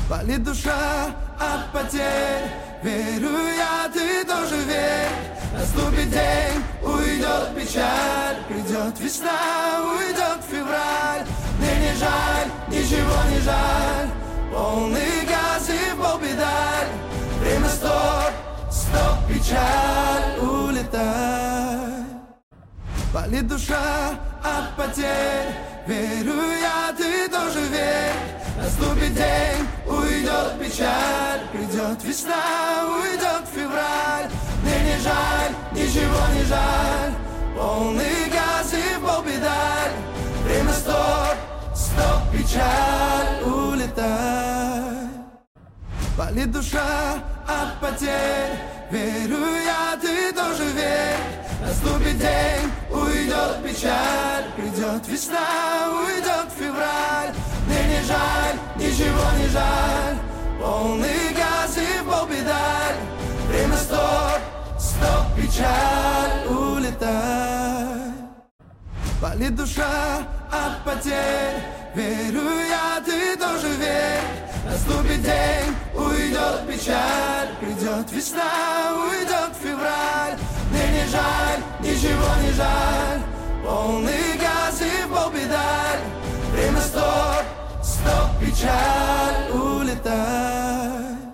Болит душа от потерь. Верю я, ты тоже верь. Наступит день, уйдет печаль. Придет весна, уйдет февраль. Мне не жаль, ничего не жаль. Полный газ и в полпедаль. Время стоп, стоп, печаль, улетай. Болит душа от потерь. Верю я, ты тоже верь. Наступит день, уйдет печаль. Придет весна, уйдет февраль. Мне не жаль, ничего не жаль. Полный газ и в полпедаль. Время стоп, стоп, печаль, улетай. Болит душа от потерь. Верю я, ты тоже верь. Наступит день, уйдет печаль. Придет весна, уйдет февраль. Мне не жаль, ничего не жаль. Полный газ и в полпедаль. Время стоп, стоп, печаль, улетай. Болит душа от потерь. Верю я, ты тоже верь. Наступит день, уйдет печаль. Придет весна, уйдет февраль. Мне не жаль, ничего не жаль. Полный газ и в полпедаль. Время стоп, стоп, печаль.